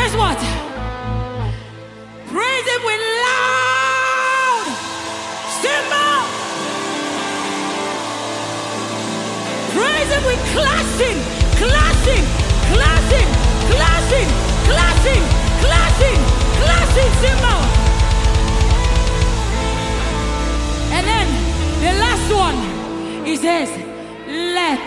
Guess what? Praise him with loud cymbal. Praise him with clashing, clashing, clashing, clashing, clashing, clashing, clashing cymbal. And then the last one, he says, let.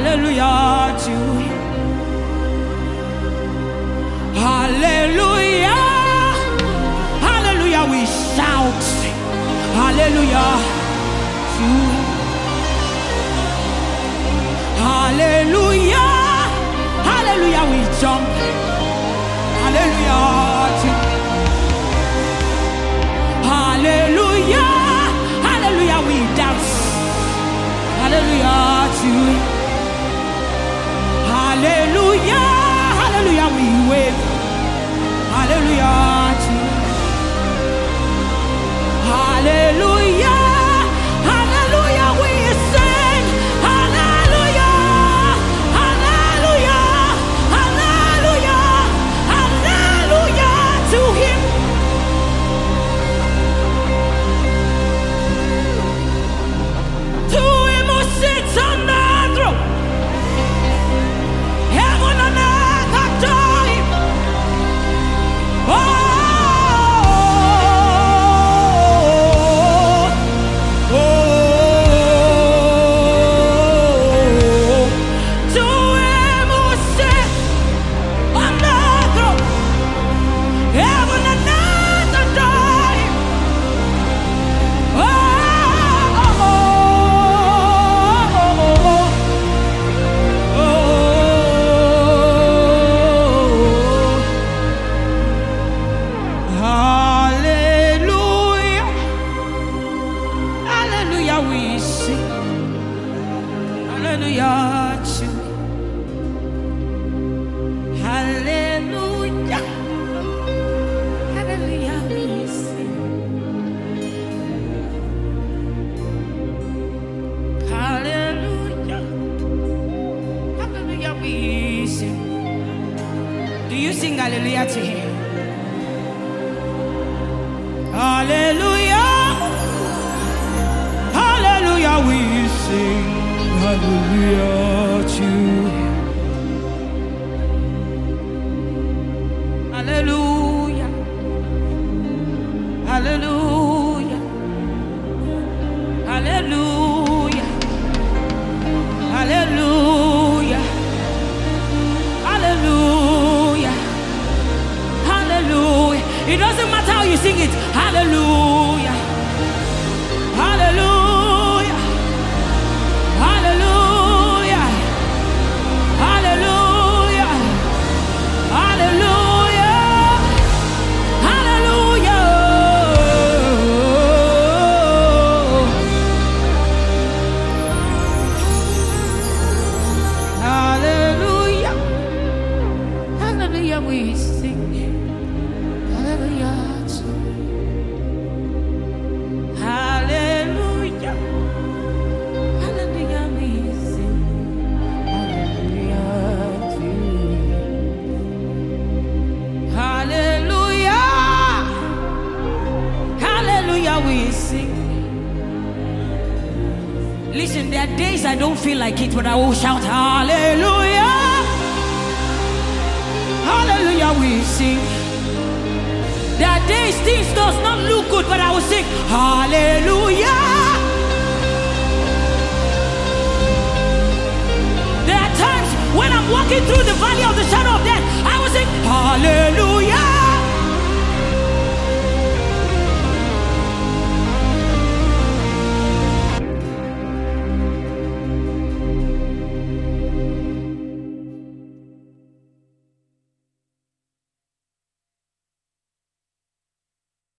Hallelujah to Him. Hallelujah. Hallelujah. We shout. Hallelujah to Him. Hallelujah. Hallelujah. We jump. Hallelujah to Him. Hallelujah. Hallelujah. We dance. Hallelujah to Him. Hallelujah. Hallelujah. We wave. Hallelujah to Him. Hallelujah. Hallelujah. We sing. Hallelujah. Hallelujah. Hallelujah. Hallelujah to Him. To Him who sits on the throne. Heaven and earth adore Him. Oh, oh, to Him who sits on the throne. Heaven and earth adore Him. Oh, hallelujah. Hallelujah, we sing. Hallelujah to Him. Hallelujah. Hallelujah, we sing. Hallelujah. Hallelujah, we sing. Do you sing hallelujah to Him? Hallelujah. Hallelujah, we sing hallelujah to Him. Hallelujah. Hallelujah. Hallelujah. Hallelujah. Hallelujah. Hallelujah. It doesn't matter how you sing it. Hallelujah. Hallelujah. Hallelujah. Hallelujah. Hallelujah. Hallelujah. Hallelujah. Hallelujah, we sing. Hallelujah. Hallelujah. Hallelujah, we sing. Hallelujah to Him. Hallelujah. Hallelujah, we sing. Listen, there are days I don't feel like it, but I will shout hallelujah. Hallelujah, we sing. There are days things does not look good, but I will sing hallelujah. There are times when I'm walking through the valley of the shadow of death, I will sing hallelujah.